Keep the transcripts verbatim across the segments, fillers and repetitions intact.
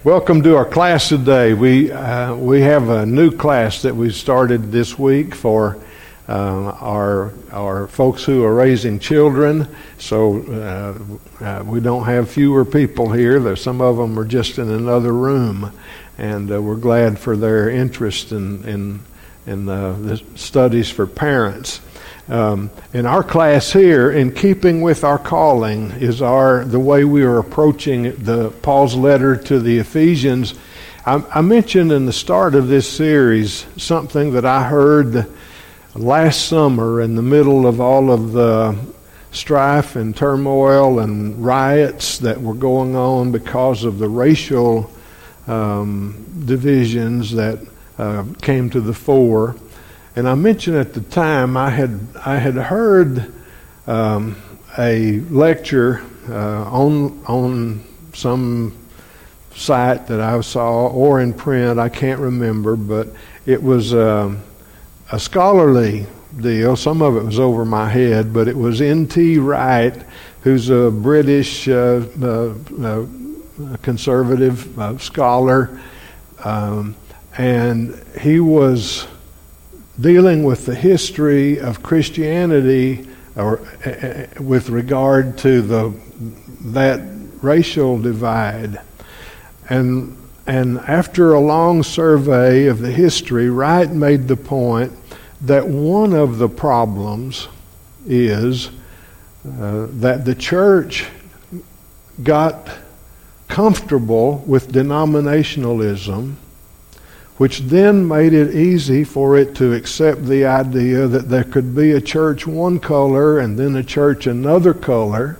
Welcome to our class today. We uh, we have a new class that we started this week for uh, our our folks who are raising children. So uh, uh, we don't have fewer people here. There's some of them are just in another room, and uh, we're glad for their interest in in in uh, the studies for parents. Um, in our class here, in keeping with our calling, is our the way we are approaching the Paul's letter to the Ephesians. I, I mentioned in the start of this series something that I heard last summer in the middle of all of the strife and turmoil and riots that were going on because of the racial um, divisions that uh, came to the fore. And I mentioned at the time I had I had heard um, a lecture uh, on on some site that I saw or in print. I can't remember, but it was uh, a scholarly deal. Some of it was over my head, but it was N T Wright, who's a British uh, uh, uh, conservative uh, scholar, um, and he was dealing with the history of Christianity, or uh, with regard to the that racial divide, and and after a long survey of the history, Wright made the point that one of the problems is uh, that the church got comfortable with denominationalism, which then made it easy for it to accept the idea that there could be a church one color and then a church another color.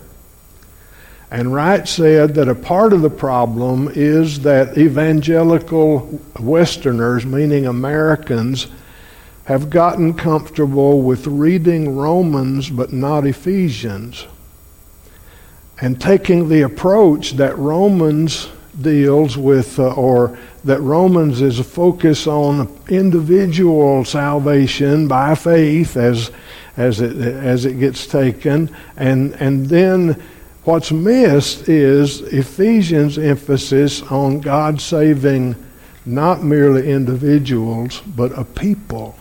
And Wright said that a part of the problem is that evangelical Westerners, meaning Americans, have gotten comfortable with reading Romans but not Ephesians, and taking the approach that Romans deals with, uh, or that Romans is a focus on individual salvation by faith as as it as it gets taken, and and then what's missed is Ephesians' emphasis on God saving not merely individuals but a people,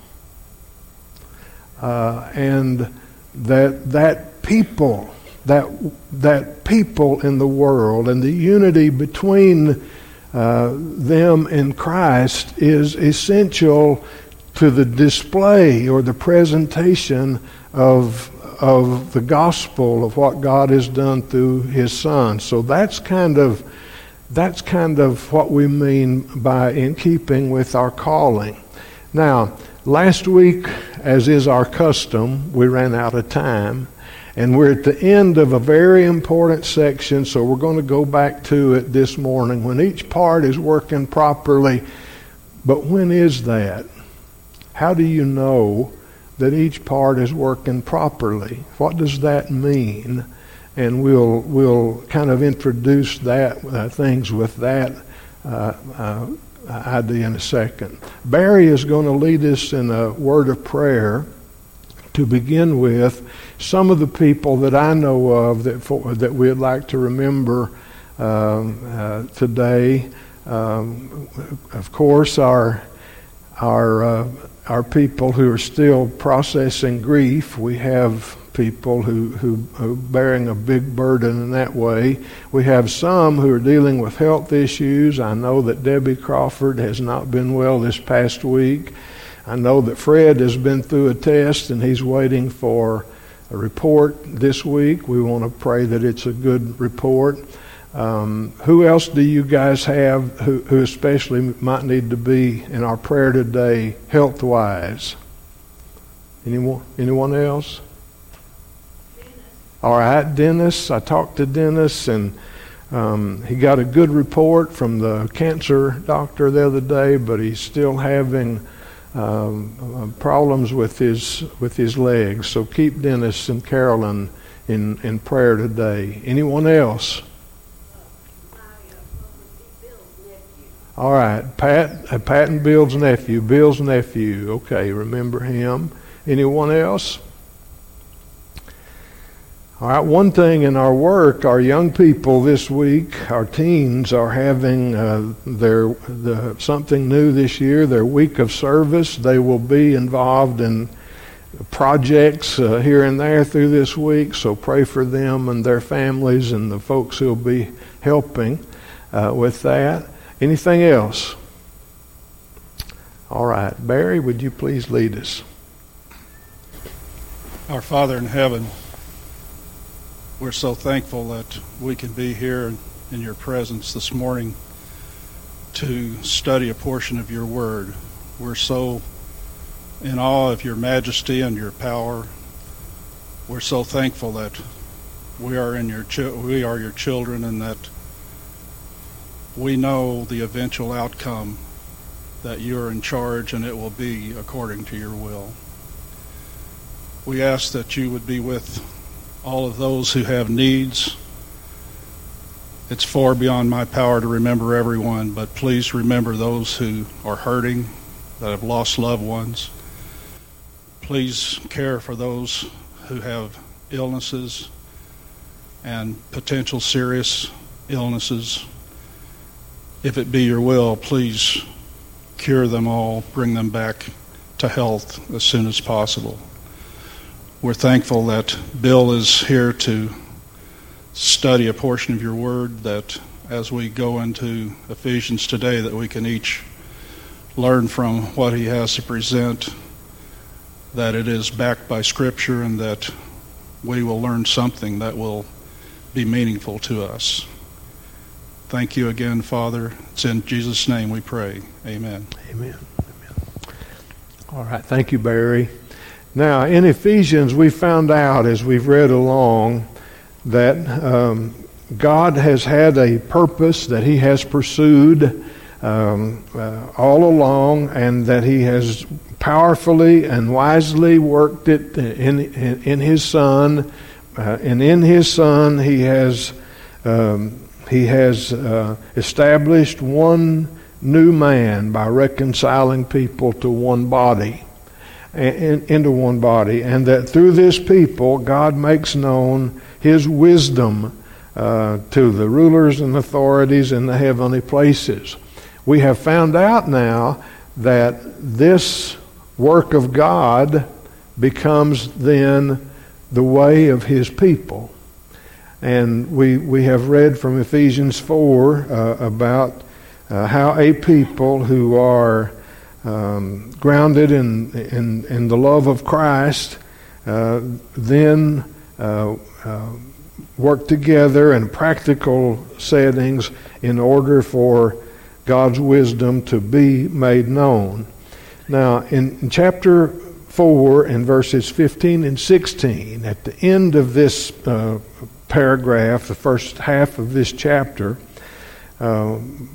uh, and that that people. That that people in the world and the unity between uh, them and Christ is essential to the display or the presentation of of the gospel of what God has done through His Son. So that's kind of that's kind of what we mean by in keeping with our calling. Now, last week, as is our custom, we ran out of time. And we're at the end of a very important section, so we're going to go back to it this morning when each part is working properly. But when is that? How do you know that each part is working properly? What does that mean? And we'll we'll kind of introduce that uh, things with that uh, uh, idea in a second. Barry is going to lead us in a word of prayer to begin with. Some of the people that I know of that for, that we'd like to remember um, uh, today, um, of course, our our uh, our people who are still processing grief. We have people who, who who are bearing a big burden in that way. We have some who are dealing with health issues. I know that Debbie Crawford has not been well this past week. I know that Fred has been through a test and he's waiting for a report this week. We want to pray that it's a good report. Um, who else do you guys have who, who especially might need to be in our prayer today, health-wise? Anyone, anyone else? Dennis. All right, Dennis. I talked to Dennis, and um, he got a good report from the cancer doctor the other day, but he's still having Um, uh, problems with his with his legs. So keep Dennis and Carolyn in, in prayer today. Anyone else? All right, Pat, uh, Pat and Bill's nephew. Bill's nephew. Okay, remember him. Anyone else? All right, one thing in our work, our young people this week, our teens are having uh, their the, something new this year, their week of service. They will be involved in projects uh, here and there through this week, so pray for them and their families and the folks who will be helping uh, with that. Anything else? All right, Barry, would you please lead us? Our Father in heaven, we're so thankful that we can be here in your presence this morning to study a portion of your word. We're so in awe of your majesty and your power. We're so thankful that we are in your chi- we are your children, and that we know the eventual outcome, that you are in charge and it will be according to your will. We ask that you would be with all of those who have needs. It's far beyond my power to remember everyone, but please remember those who are hurting, that have lost loved ones. Please care for those who have illnesses and potential serious illnesses. If it be your will, please cure them all, bring them back to health as soon as possible. We're thankful that Bill is here to study a portion of your word, that as we go into Ephesians today, that we can each learn from what he has to present, that it is backed by Scripture, and that we will learn something that will be meaningful to us. Thank you again, Father. It's in Jesus' name we pray. Amen. Amen. Amen. All right. Thank you, Barry. Now, in Ephesians, we found out as we've read along that um, God has had a purpose that he has pursued um, uh, all along, and that he has powerfully and wisely worked it in, in, in his Son. Uh, and in his Son, he has, um, he has uh, established one new man by reconciling people to one body. In, into one body, and that through this people God makes known his wisdom uh, to the rulers and authorities in the heavenly places. We have found out now that this work of God becomes then the way of his people. And we we have read from Ephesians four uh, about uh, how a people who are Um, grounded in, in in the love of Christ, uh, then uh, uh, work together in practical settings in order for God's wisdom to be made known. Now, in, in chapter four, in verses fifteen and sixteen, at the end of this uh, paragraph, the first half of this chapter, uh,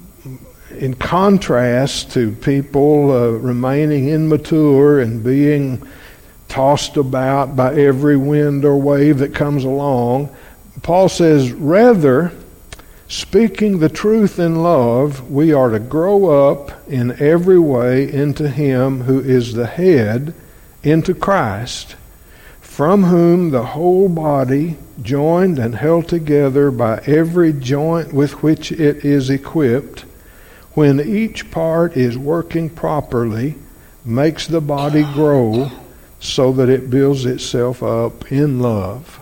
in contrast to people uh, remaining immature and being tossed about by every wind or wave that comes along, Paul says, rather, speaking the truth in love, we are to grow up in every way into him who is the head, into Christ, from whom the whole body, joined and held together by every joint with which it is equipped, when each part is working properly, makes the body grow so that it builds itself up in love.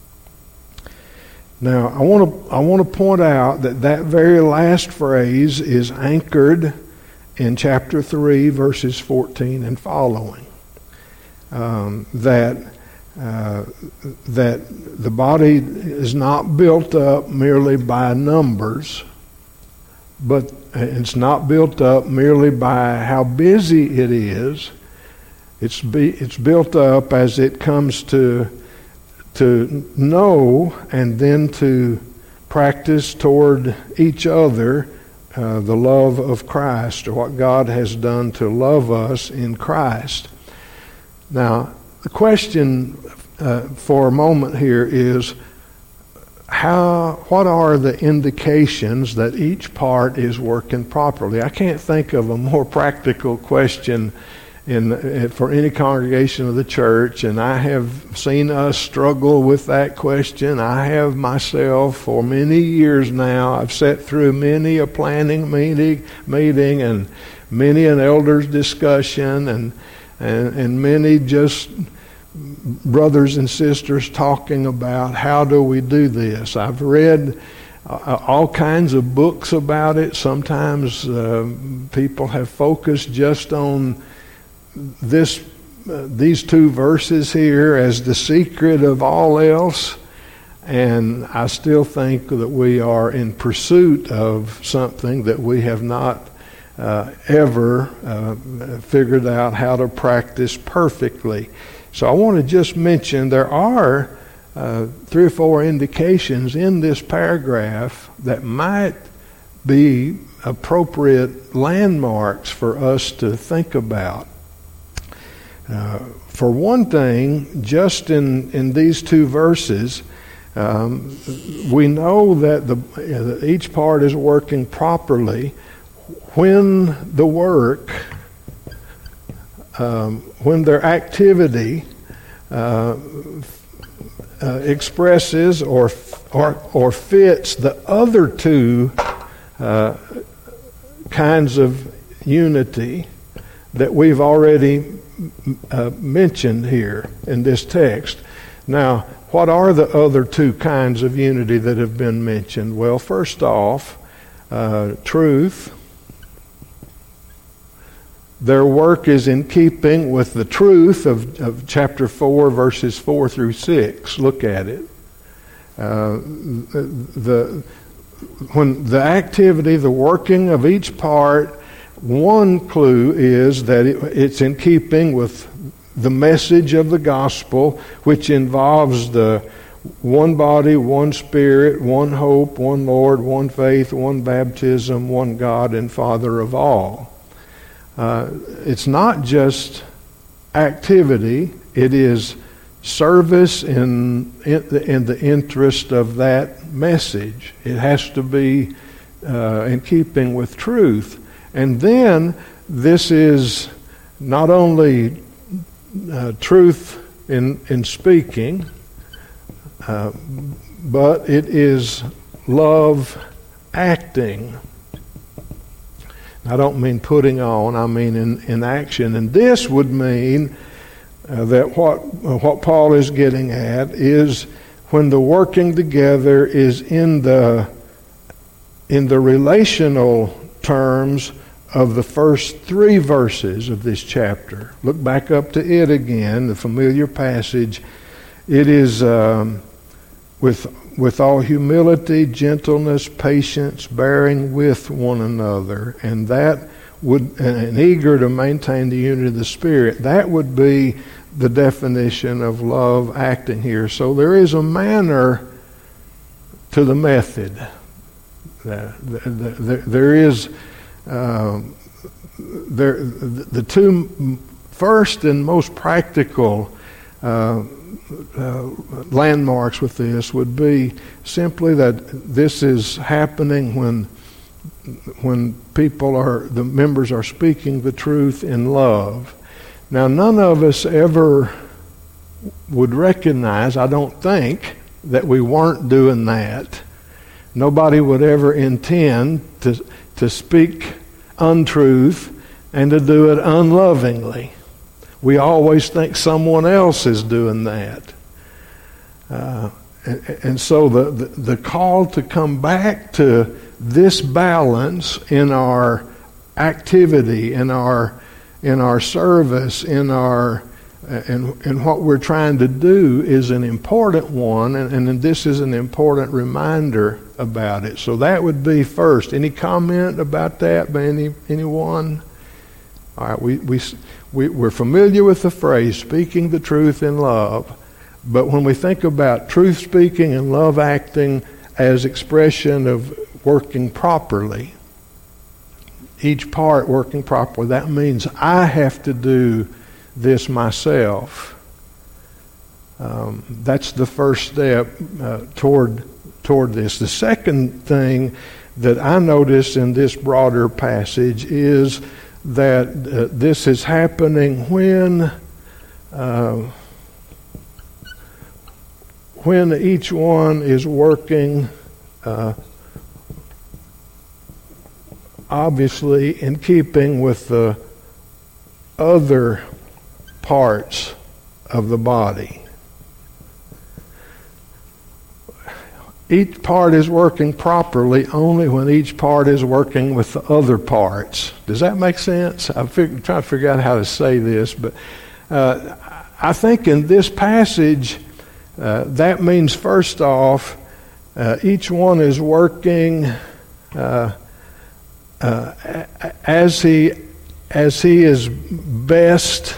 Now, I want to I want to point out that that very last phrase is anchored in chapter three, verses fourteen and following. Um, that uh, that the body is not built up merely by numbers, but it's not built up merely by how busy it is. It's be, it's built up as it comes to to know and then to practice toward each other uh, the love of Christ, or what God has done to love us in Christ. Now, the question uh, for a moment here is, How? What are the indications that each part is working properly? I can't think of a more practical question in for any congregation of the church, and I have seen us struggle with that question. I have myself for many years now. I've sat through many a planning meeting, meeting and many an elders discussion, and and, and many just brothers and sisters talking about how do we do this. I've read uh, all kinds of books about it. Sometimes uh, people have focused just on this, uh, these two verses here as the secret of all else, and I still think that we are in pursuit of something that we have not uh, ever uh, figured out how to practice perfectly. So I want to just mention there are uh, three or four indications in this paragraph that might be appropriate landmarks for us to think about. Uh, for one thing, just in, in these two verses, um, we know that the, uh, each part is working properly when the work, um, when their activity uh, uh, expresses or, or, or fits the other two uh, kinds of unity that we've already Uh, mentioned here in this text. Now, what are the other two kinds of unity that have been mentioned? Well, first off, uh, truth. Their work is in keeping with the truth of, of chapter four, verses four through six. Look at it. Uh, the when the activity, the working of each part, one clue is that it, it's in keeping with the message of the gospel, which involves the one body, one spirit, one hope, one Lord, one faith, one baptism, one God and Father of all. Uh, it's not just activity, it is service in, in, the, in the interest of that message. It has to be uh, in keeping with truth. And then this is not only uh, truth in in speaking, uh, but it is love acting. I don't mean putting on, I mean in, in action. And this would mean uh, that what uh, what Paul is getting at is when the working together is in the in the relational terms of the first three verses of this chapter. Look back up to it again, the familiar passage. It is um, with with all humility, gentleness, patience, bearing with one another, and that would and eager to maintain the unity of the Spirit. That would be the definition of love acting here. So there is a manner to the method. There, there, there is. Um, there, the two first and most practical uh, uh, landmarks with this would be simply that this is happening when when people are, the members are speaking the truth in love. Now, none of us ever would recognize, I don't think, that we weren't doing that. Nobody would ever intend to to speak untruth and to do it unlovingly. We always think someone else is doing that. Uh, and, and so the, the, the call to come back to this balance in our activity, in our in our service, in our and and what we're trying to do is an important one, and, and this is an important reminder about it. So that would be first. Any comment about that by any anyone? All right, we we we we're familiar with the phrase "speaking the truth in love," but when we think about truth speaking and love acting as expression of working properly, each part working properly, that means I have to do this myself. Um, that's the first step uh, toward toward this. The second thing that I notice in this broader passage is that uh, this is happening when uh, when each one is working uh, obviously in keeping with the other parts of the body. Each part is working properly only when each part is working with the other parts. Does that make sense? I'm fig- trying to figure out how to say this, but uh, I think in this passage, uh, that means first off, uh, each one is working uh, uh, as he as he is best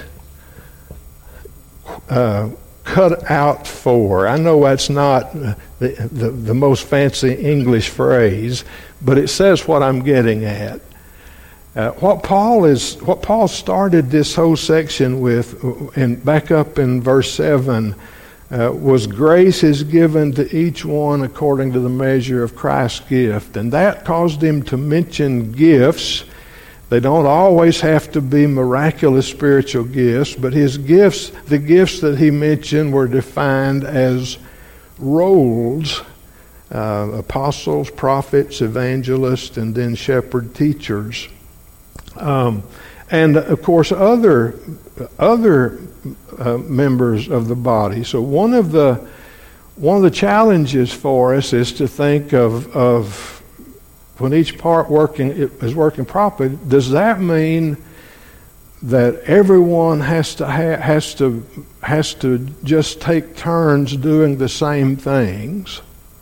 uh, cut out for. I know that's not the, the, the most fancy English phrase, but it says what I'm getting at. Uh, what Paul is, what Paul started this whole section with, and back up in verse seven, uh, was grace is given to each one according to the measure of Christ's gift, and that caused him to mention gifts. They don't always have to be miraculous spiritual gifts, but his gifts, the gifts that he mentioned, were defined as roles: uh, apostles, prophets, evangelists, and then shepherd teachers. Um, and of course, other other uh, members of the body. So one of the one of the challenges for us is to think of of when each part working is working properly. Does that mean that everyone has to ha- has to has to just take turns doing the same things?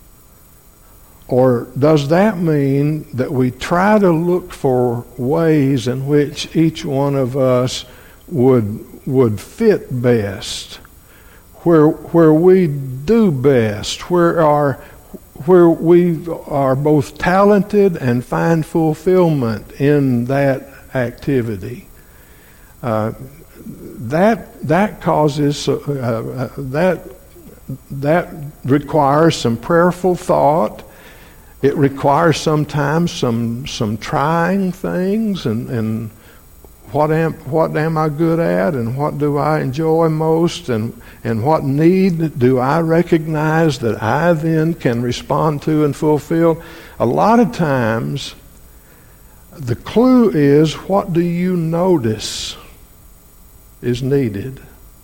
Or does that mean that we try to look for ways in which each one of us would would fit best, where where we do best, where our where we are both talented and find fulfillment in that activity? Uh, that that causes uh, uh, that that requires some prayerful thought. It requires sometimes some some trying things, and, and what am what am I good at, and what do I enjoy most, and and what need do I recognize that I then can respond to and fulfill? A lot of times, the clue is, what do you notice is needed?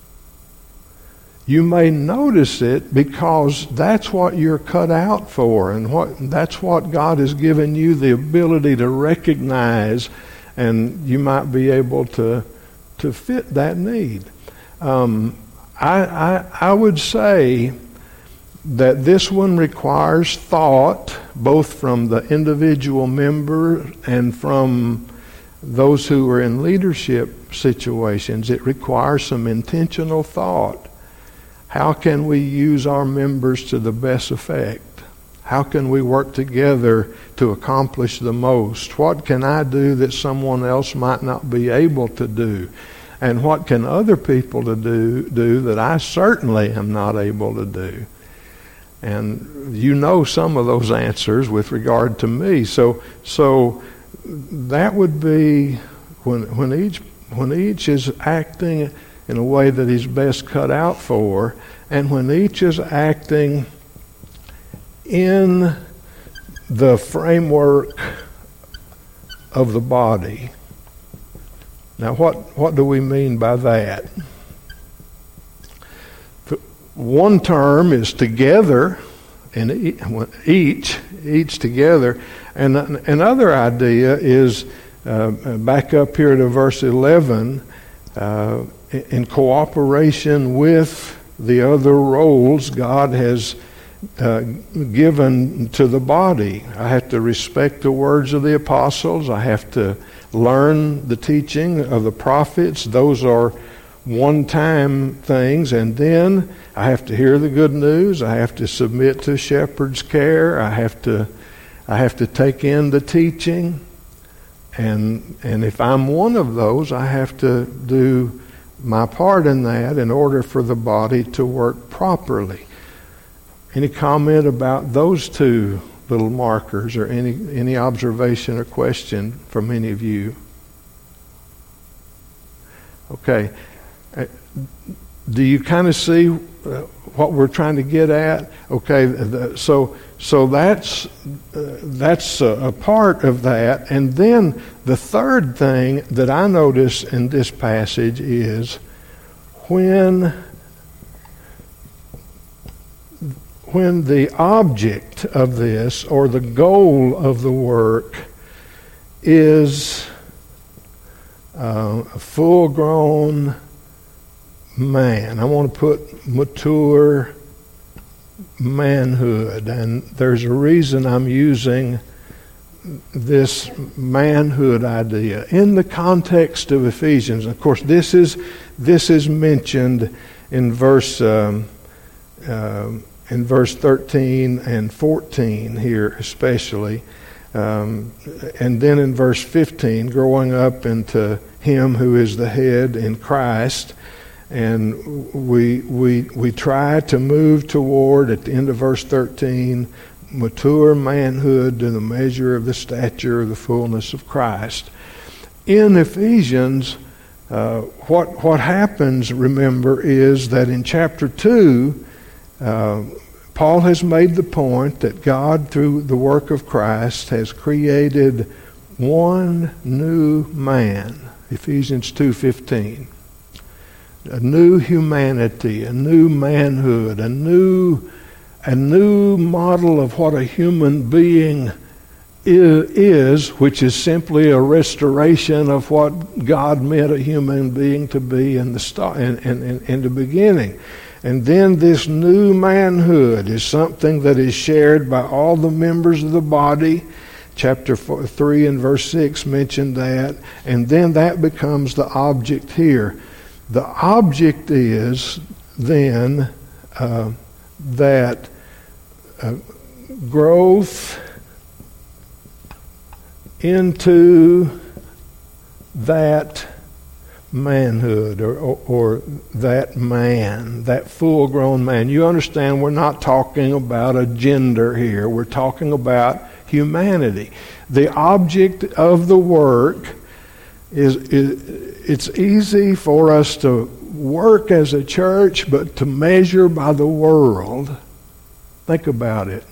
You may notice it because that's what you're cut out for, and what that's what God has given you the ability to recognize, and you might be able to to fit that need. Um, I, I I would say that this one requires thought, both from the individual member and from those who are in leadership situations. It requires some intentional thought. How can we use our members to the best effect? How can we work together to accomplish the most? What can I do that someone else might not be able to do? And what can other people to do, do that I certainly am not able to do? And you know some of those answers with regard to me. So so that would be when when each when each is acting in a way that he's best cut out for, and when each is acting in the framework of the body. Now, what, what do we mean by that? One term is together, and each, each together, and another idea is, uh, back up here to verse eleven, uh, in cooperation with the other roles God has uh, given to the body. I have to respect the words of the apostles. I have to learn the teaching of the prophets. Those are one-time things. And then I have to hear the good news. I have to submit to shepherd's care. I have to I have to take in the teaching. And and if I'm one of those, I have to do my part in that in order for the body to work properly. Any comment about those two little markers, or any any observation or question from any of you? Okay. Uh, do you kind of see uh, what we're trying to get at? Okay. The, so so that's uh, that's a, a part of that. And then the third thing that I notice in this passage is when when the object of this, or the goal of the work, is uh, a full-grown man. I want to put mature manhood, and there's a reason I'm using this manhood idea in the context of Ephesians. Of course, this is this is mentioned in verse um, uh, in verse thirteen and fourteen here, especially, um, and then in verse fifteen, growing up into Him who is the head in Christ. And we we we try to move toward, at the end of verse thirteen, mature manhood to the measure of the stature of the fullness of Christ. In Ephesians, uh, what what happens, remember, is that in chapter two, uh, Paul has made the point that God, through the work of Christ, has created one new man. Ephesians two fifteen. A new humanity, a new manhood, a new a new model of what a human being is, which is simply a restoration of what God meant a human being to be in the start, in, in, in the beginning. And then this new manhood is something that is shared by all the members of the body. Chapter four, three and verse six mentioned that. And then that becomes the object here. The object is then uh, that uh, growth into that manhood, or, or, or that man, that full-grown man. You understand, we're not talking about a gender here. We're talking about humanity. The object of the work is, is it's easy for us to work as a church, but to measure by the world. Think about it.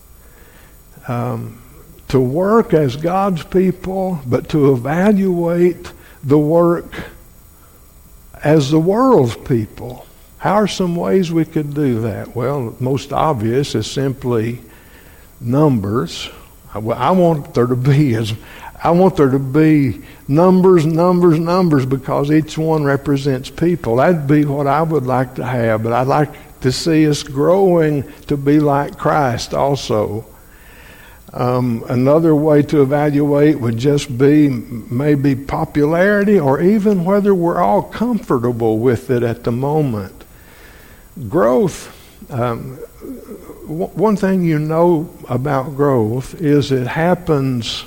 Um, to work as God's people, but to evaluate the work as the world's people. How are some ways we could do that? Well, most obvious is simply numbers. I, I want there to be as I want there to be numbers, numbers, numbers, because each one represents people. That'd be what I would like to have, but I'd like to see us growing to be like Christ also. Um, another way to evaluate would just be maybe popularity, or even whether we're all comfortable with it at the moment. Growth, um, w- one thing you know about growth is it happens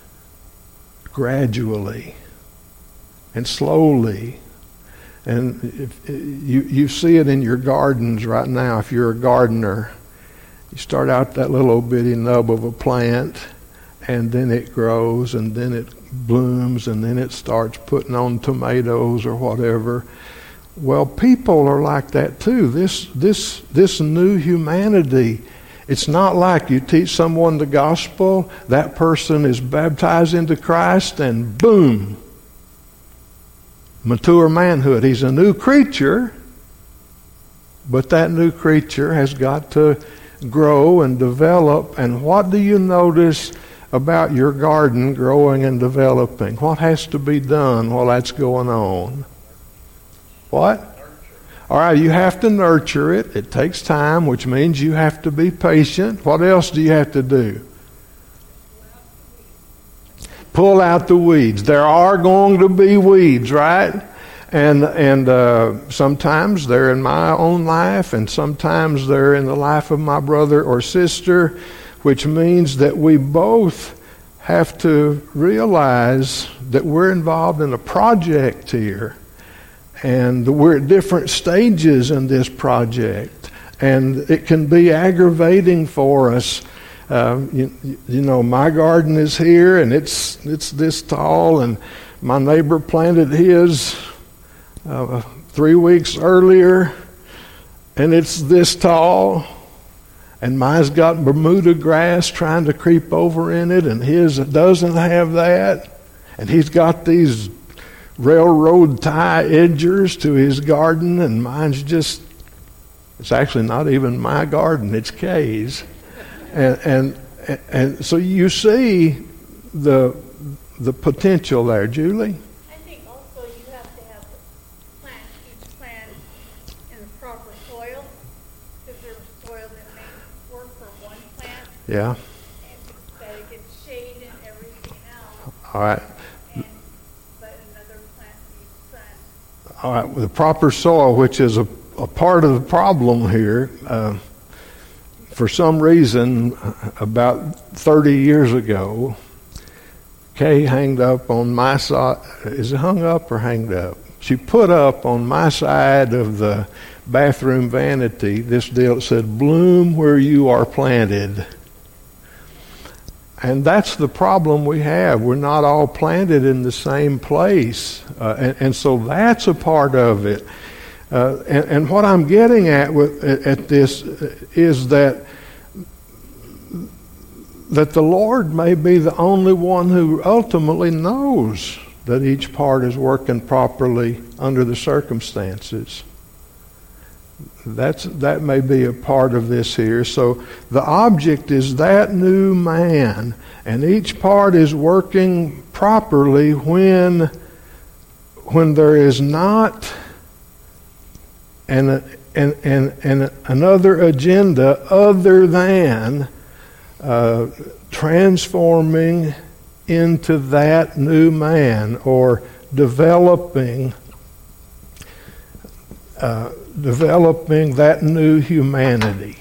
gradually and slowly. And if, you, you see it in your gardens right now. If you're a gardener, you start out that little old bitty nub of a plant, and then it grows, and then it blooms, and then it starts putting on tomatoes or whatever. Well, people are like that too. This this this new humanity, it's not like you teach someone the gospel, that person is baptized into Christ, and boom, mature manhood. He's a new creature, but that new creature has got to grow and develop. And what do you notice about your garden growing and developing? What has to be done while that's going on? What? All right, you have to nurture it. It takes time, which means you have to be patient. What else do you have to do? Pull out the weeds. There are going to be weeds, right? And and uh, sometimes they're in my own life, and sometimes they're in the life of my brother or sister, which means that we both have to realize that we're involved in a project here, and we're at different stages in this project, and it can be aggravating for us. Uh, you, you know, my garden is here, and it's it's this tall, and my neighbor planted his uh, three weeks earlier, and it's this tall. And mine's got Bermuda grass trying to creep over in it, and his doesn't have that. And he's got these railroad tie edgers to his garden, and mine's just, it's actually not even my garden, it's Kay's. And and and so you see the the potential there, Julie. I think also you have to have the plant, each plant in the proper soil, because there's soil that may work for one plant. Yeah. And that it gets shade and everything else. All right. And, but another plant needs sun. All right. The proper soil, which is a, a part of the problem here. Uh, for some reason, about thirty years ago, Kay hanged up on my side. Is it hung up or hanged up? She put up on my side of the bathroom vanity this deal that said, "Bloom where you are planted." And that's the problem we have. We're not all planted in the same place. Uh, and, and so that's a part of it. Uh, and, and what I'm getting at with at this is that that the Lord may be the only one who ultimately knows that each part is working properly under the circumstances. That's that may be a part of this here. So the object is that new man, and each part is working properly when when there is not And, and, and, and another agenda other than uh, transforming into that new man, or developing uh, developing that new humanity.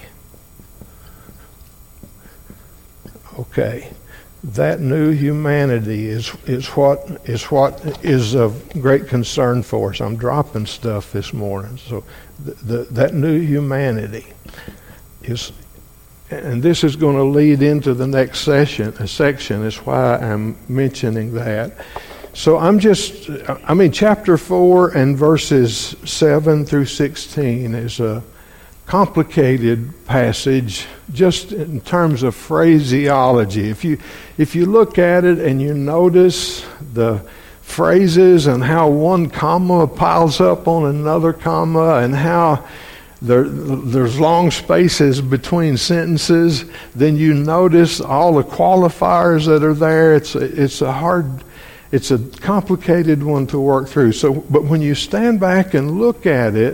Okay. That new humanity is, is what is what is of great concern for us. I'm dropping stuff this morning. So the, the, that new humanity is, and this is going to lead into the next session. A section is why I'm mentioning that. So I'm just, I mean, chapter four and verses seven through sixteen is a complicated passage just in terms of phraseology. If you if you look at it and you notice the phrases and how one comma piles up on another comma, and how there, there's long spaces between sentences, then you notice all the qualifiers that are there. It's a, it's a hard, it's a complicated one to work through. So, but when you stand back and look at it,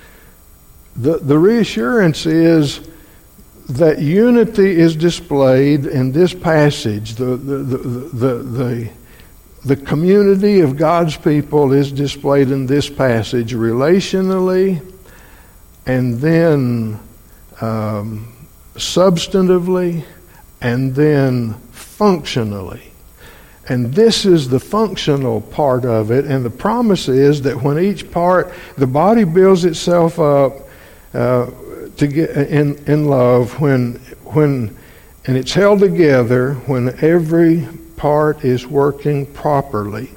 The, the reassurance is that unity is displayed in this passage. The, the, the, the, the, the community of God's people is displayed in this passage relationally, and then um, substantively, and then functionally. And this is the functional part of it, and the promise is that when each part, the body builds itself up, Uh, to get in in love, when when and it's held together when every part is working properly,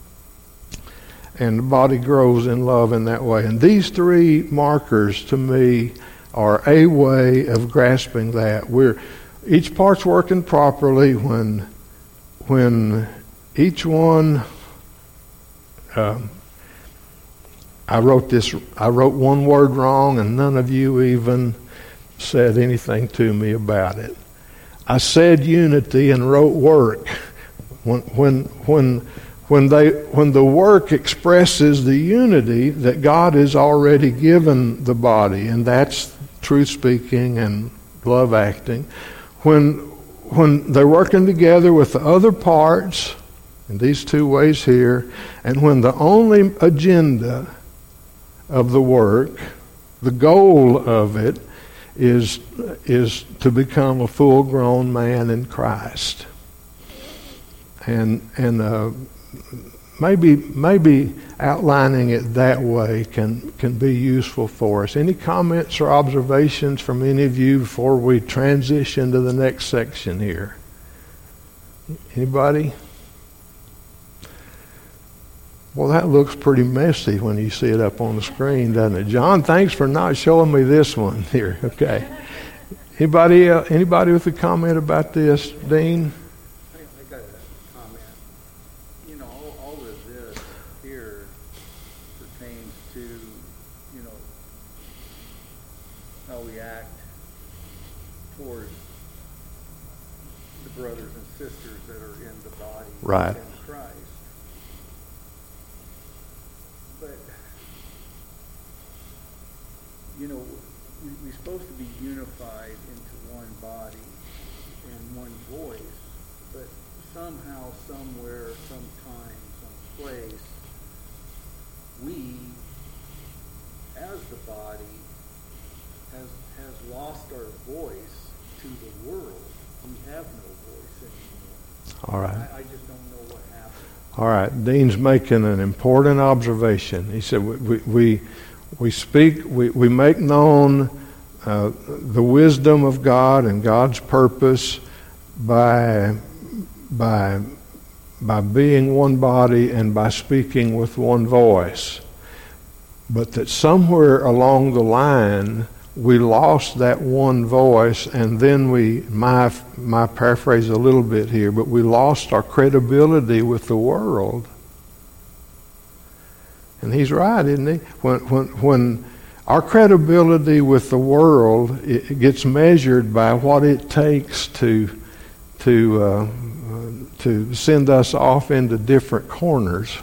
and the body grows in love in that way. And these three markers to me are a way of grasping that. We're each part's working properly when when each one. Uh, I wrote this, I wrote one word wrong, and none of you even said anything to me about it. I said unity and wrote work. When when when when they when the work expresses the unity that God has already given the body, and that's truth speaking and love acting. When when they're working together with the other parts in these two ways here, and when the only agenda of the work, the goal of it, is is to become a full-grown man in Christ. And and uh, maybe maybe outlining it that way can can be useful for us. Any comments or observations from any of you before we transition to the next section here? Anybody? Well, that looks pretty messy when you see it up on the screen, doesn't it? John, thanks for not showing me this one here. Okay. Anybody, uh, anybody with a comment about this, Dean? I, I got a comment. You know, all, all of this here pertains to, you know, how we act towards the brothers and sisters that are in the body Right. in Christ. But, you know, we, we're supposed to be unified into one body and one voice, but somehow, somewhere, sometime, someplace, we, as the body, has has lost our voice to the world. We have no voice anymore. All right. I, I just don't know what happened. All right. Dean's making an important observation. He said, we, we, we We speak, we, we make known uh, the wisdom of God and God's purpose by, by, by being one body and by speaking with one voice. But that somewhere along the line, we lost that one voice, and then we, my, my paraphrase a little bit here, but we lost our credibility with the world. And he's right, isn't he? When when when our credibility with the world, it gets measured by what it takes to to uh, to send us off into different corners.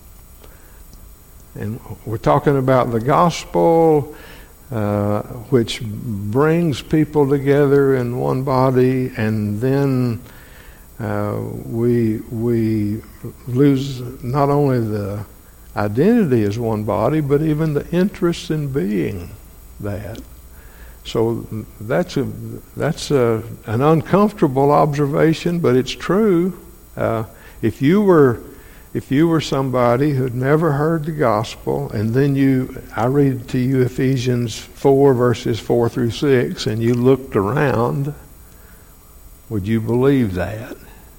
And we're talking about the gospel, uh, which brings people together in one body, and then uh, we we lose not only the identity as one body, but even the interest in being that. So that's a that's a, an uncomfortable observation, but it's true. Uh, if you were if you were somebody who'd never heard the gospel, and then you, I read to you Ephesians four verses four through six, and you looked around, would you believe that?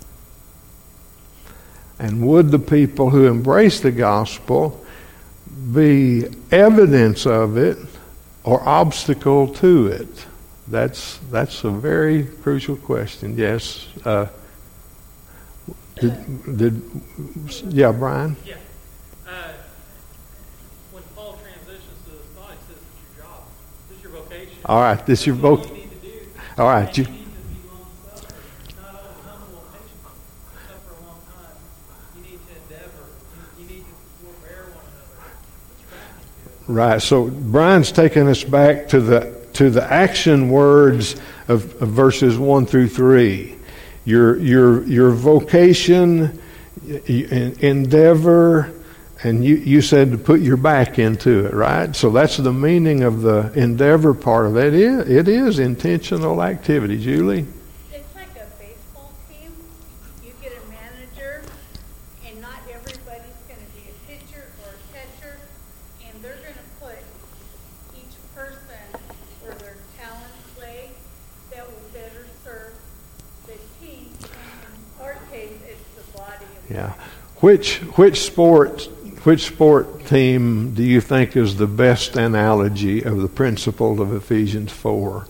And would the people who embrace the gospel be evidence of it or obstacle to it? That's that's a very crucial question. Yes. Uh, did, did yeah, Brian? Yeah. Uh, when Paul transitions to this thought, he says it's your job. This is your vocation. All right. This is your voc. voc. You need to do. All right. You, You need to be long-suffering, not only humble and patient, suffer a long time. You need to endeavor. You, you need to forbear one another. It's Right. So Brian's taking us back to the to the action words of, of verses one through three. Your your your vocation, endeavor, and you, you said to put your back into it, right? So that's the meaning of the endeavor part of it. It is, it is intentional activity, Julie. It's like a baseball team. You get a manager, and not everybody's going to be a pitcher or a catcher, and they're going to put each person where their talents lay that will better serve the team. In our case, it's the body of Yeah. Which which sport which sport team do you think is the best analogy of the principle of Ephesians four?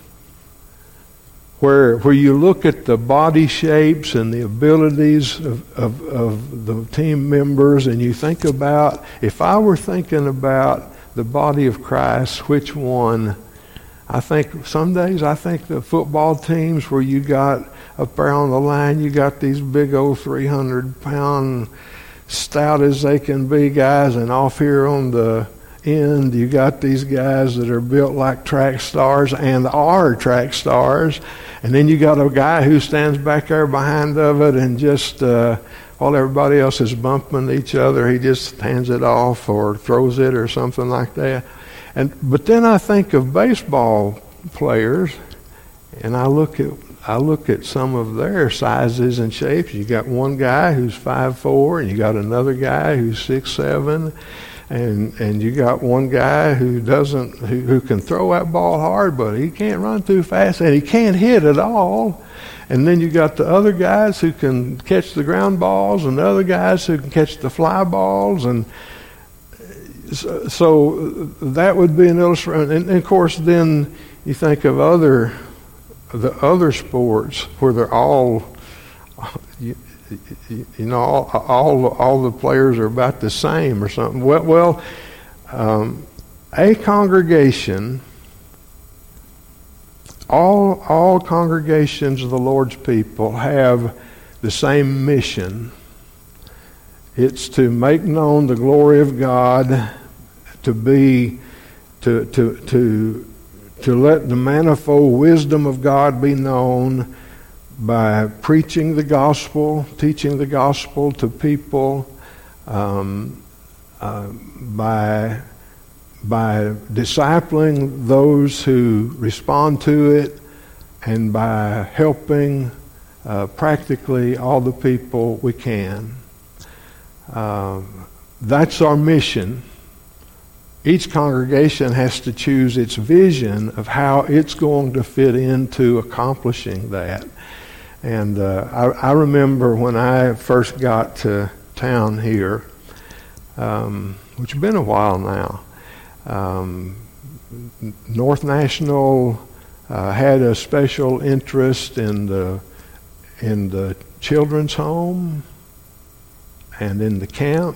Where where you look at the body shapes and the abilities of, of, of the team members, and you think about, if I were thinking about the body of Christ, which one? I think some days I think the football teams where you got up there on the line, you got these big old three hundred pound, stout as they can be guys, and off here on the end you got these guys that are built like track stars and are track stars, and then you got a guy who stands back there behind of it and just uh, while everybody else is bumping each other, he just hands it off or throws it or something like that. And but then I think of baseball players, and I look at I look at some of their sizes and shapes. You got one guy who's five four, and you got another guy who's six seven, and and you got one guy who doesn't who, who can throw that ball hard, but he can't run too fast, and he can't hit at all. And then you got the other guys who can catch the ground balls, and the other guys who can catch the fly balls, and so, so that would be an illustration. And, and of course, then you think of other the other sports where they're all, you, you know, all, all all the players are about the same or something. Well, well um, a congregation, all all congregations of the Lord's people have the same mission. It's to make known the glory of God, to be, to to to to let the manifold wisdom of God be known by preaching the gospel, teaching the gospel to people, um, uh, by by discipling those who respond to it, and by helping uh, practically all the people we can. Uh, that's our mission. Each congregation has to choose its vision of how it's going to fit into accomplishing that. And uh, I, I remember when I first got to town here, um, which has been a while now, um, North National uh, had a special interest in the in the children's home and in the camp,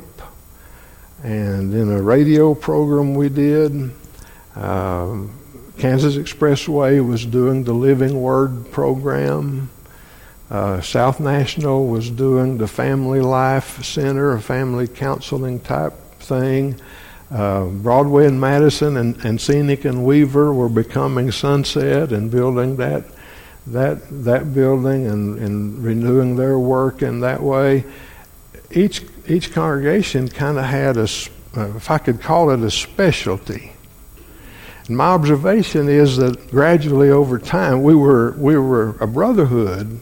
and in a radio program we did. Uh, Kansas Expressway was doing the Living Word program. Uh, South National was doing the Family Life Center, a family counseling type thing. Uh, Broadway and Madison and, and Scenic and Weaver were becoming Sunset and building that that that building and, and renewing their work in that way. Each each congregation kind of had a, uh, if I could call it, a specialty. And my observation is that gradually over time we were we were a brotherhood,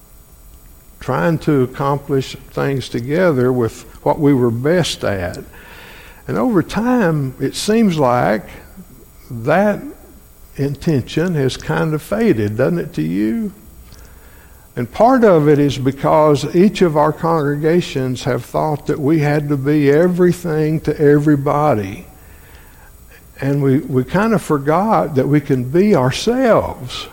trying to accomplish things together with what we were best at. And over time, it seems like that intention has kind of faded, doesn't it to you? And part of it is because each of our congregations have thought that we had to be everything to everybody. And we, we kind of forgot that we can be ourselves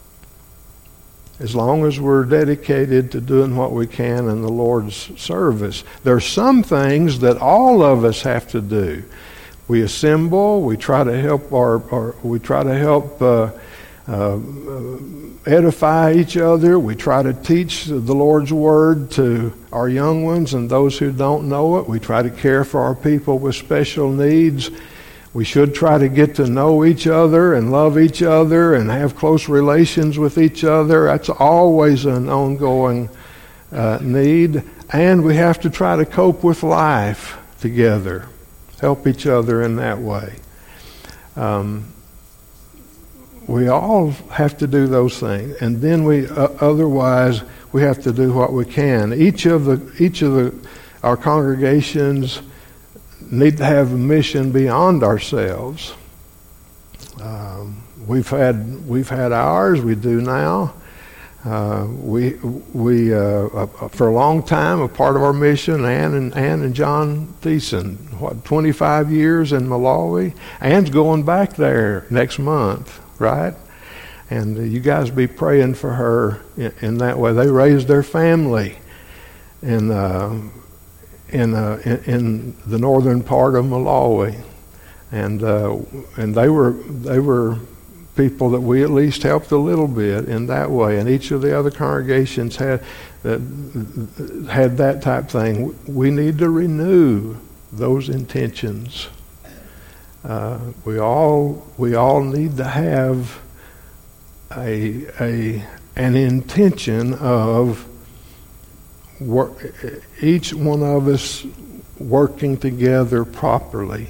as long as we're dedicated to doing what we can in the Lord's service. There are some things that all of us have to do. We assemble, we try to help our, our we try to help uh, uh, edify each other. We try to teach the Lord's Word to our young ones and those who don't know it. We try to care for our people with special needs. We should try to get to know each other and love each other and have close relations with each other. That's always an ongoing uh, need. And we have to try to cope with life together, help each other in that way. Um, we all have to do those things. And then we, uh, otherwise, we have to do what we can. Each of the, each of the, our congregations need to have a mission beyond ourselves. Um, we've had we've had ours. We do now. Uh, we we uh, for a long time a part of our mission. Ann and Ann and John Thiessen, what twenty-five years in Malawi. Ann's going back there next month, right? And uh, you guys be praying for her in, in that way. They raised their family in. Uh, In, uh, in in the northern part of Malawi, and uh, and they were they were people that we at least helped a little bit in that way. And each of the other congregations had uh, had that type thing. We need to renew those intentions. Uh, we all we all need to have a a an intention of work, each one of us working together properly.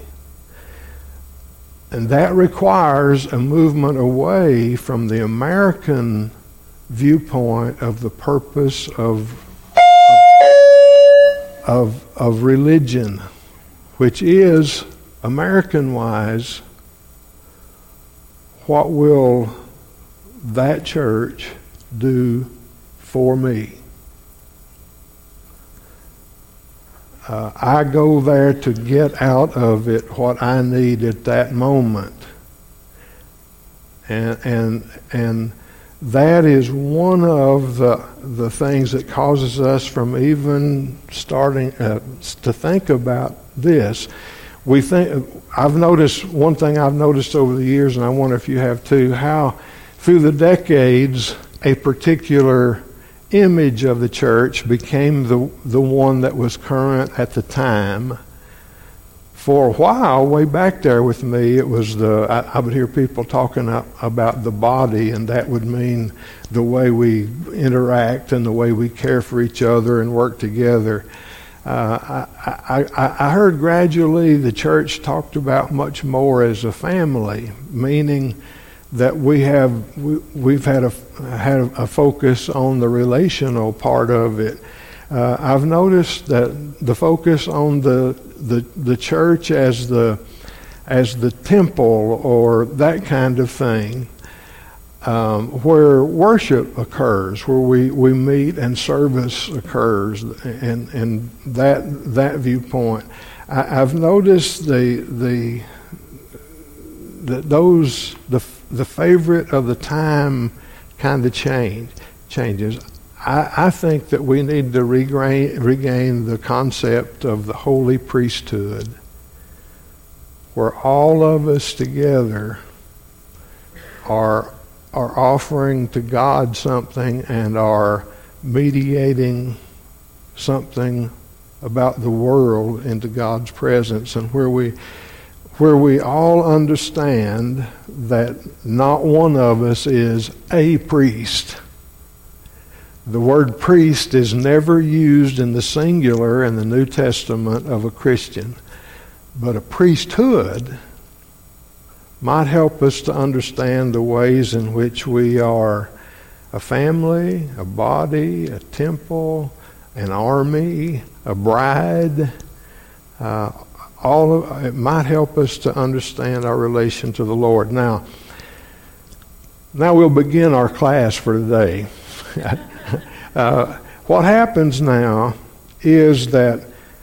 And that requires a movement away from the American viewpoint of the purpose of of of religion, which is, American-wise, what will that church do for me. Uh, I go there to get out of it what I need at that moment. And and and that is one of the the things that causes us from even starting uh, to think about this. We think I've noticed one thing I've noticed over the years, and I wonder if you have too, how through the decades a particular image of the church became the the one that was current at the time. For a while, way back there with me, it was the I, I would hear people talking up about the body, and that would mean the way we interact and the way we care for each other and work together. Uh, I, I, I heard gradually the church talked about much more as a family, meaning that we have we, we've had a had a focus on the relational part of it. Uh, I've noticed that the focus on the, the the church as the as the temple or that kind of thing, um, where worship occurs, where we, we meet and service occurs, and and that that viewpoint, I, I've noticed the the that those the the favorite of the time kind of change changes. I, I think that we need to regain, regain the concept of the holy priesthood, where all of us together are are offering to God something and are mediating something about the world into God's presence, and where we where we all understand that not one of us is a priest. The word priest is never used in the singular in the New Testament of a Christian, but a priesthood might help us to understand the ways in which we are a family, a body, a temple, an army, a bride. Uh, all of, it might help us to understand our relation to the Lord. Now, now we'll begin our class for today. uh, what happens now is that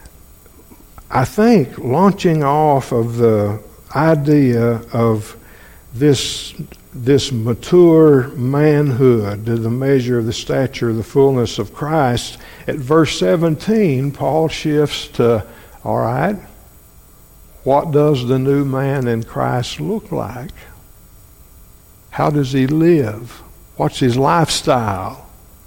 I think launching off of the idea of this this mature manhood to the measure of the stature of the fullness of Christ, at verse seventeen, Paul shifts to, all right, what does the new man in Christ look like? How does he live? What's his lifestyle?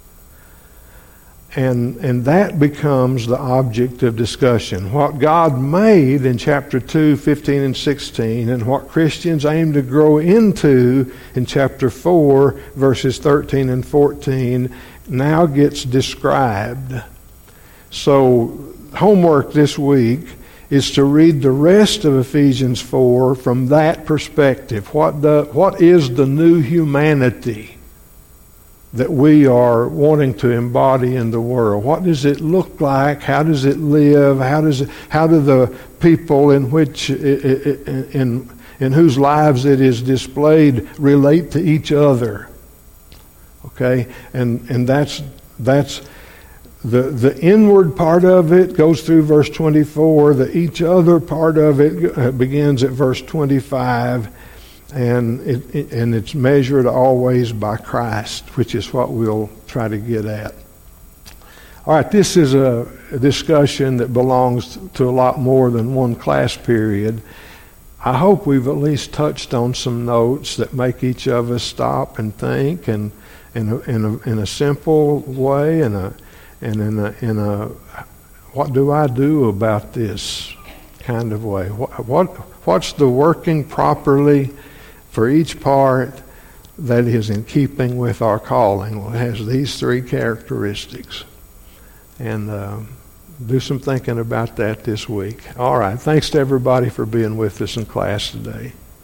And and that becomes the object of discussion. What God made in chapter two, fifteen and sixteen, and what Christians aim to grow into in chapter four, verses thirteen and fourteen, now gets described. So homework this week is to read the rest of Ephesians four from that perspective. What the, what is the new humanity that we are wanting to embody in the world? What does it look like? How does it live? How does it, how do the people in which in in whose lives it is displayed relate to each other? Okay, and and that's that's the the inward part of it goes through verse twenty-four. The each other part of it begins at verse twenty-five. And it, it, and it's measured always by Christ, which is what we'll try to get at. All right, this is a, a discussion that belongs to a lot more than one class period. I hope we've at least touched on some notes that make each of us stop and think, and in a, in a, in a simple way, and a and in a, in a what do I do about this kind of way? What, what what's the working properly for each part that is in keeping with our calling? Well, it has these three characteristics. And uh, do some thinking about that this week. All right. Thanks to everybody for being with us in class today.